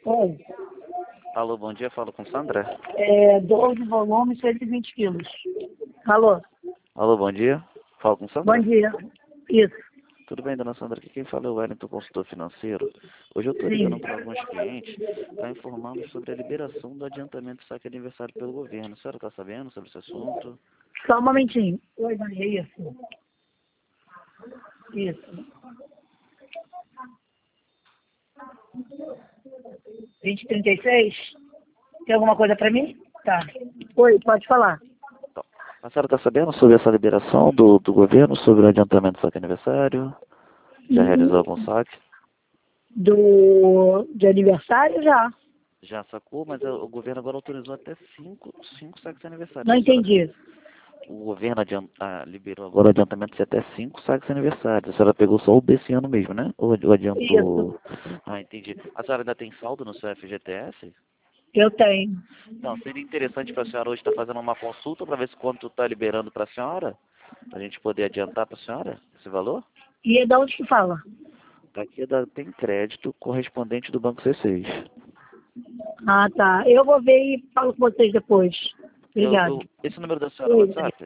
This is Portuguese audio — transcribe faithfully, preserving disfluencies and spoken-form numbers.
Oi. Alô, bom dia, falo com Sandra. É, doze volumes, cento e vinte quilos. Alô? Alô, bom dia, falo com Bom Sandra. dia. Isso. Tudo bem, dona Sandra? Aqui quem fala é o Wellington, consultor financeiro. Hoje eu estou ligando Sim. para alguns clientes para informá-los sobre a liberação do adiantamento do saque aniversário pelo governo. A senhora está sabendo sobre esse assunto? Só um momentinho. Oi, Maria. Isso. Isso. vinte e trinta e seis? Tem alguma coisa para mim? Tá. Oi, pode falar. Então, a senhora está sabendo sobre essa liberação do, do governo sobre o adiantamento do saque aniversário? Já realizou algum saque? Do, de aniversário já. Já sacou, mas o governo agora autorizou até cinco, cinco saques de aniversário. Não A senhora- entendi. O governo adianta, ah, liberou agora o adiantamento de até cinco saques de aniversário. A senhora pegou só o desse ano mesmo, né? Ou ou adiantou? Isso. Ah, entendi. A senhora ainda tem saldo no seu F G T S? Eu tenho. Então, seria interessante para a senhora hoje estar fazendo uma consulta para ver se quanto está liberando para a senhora? Para a gente poder adiantar para a senhora esse valor? E é de onde que fala? Daqui da, tem crédito correspondente do Banco C seis. Ah, tá. Eu vou ver e falo com vocês depois. Eu, Obrigada. eu, esse número da senhora é Oi, WhatsApp?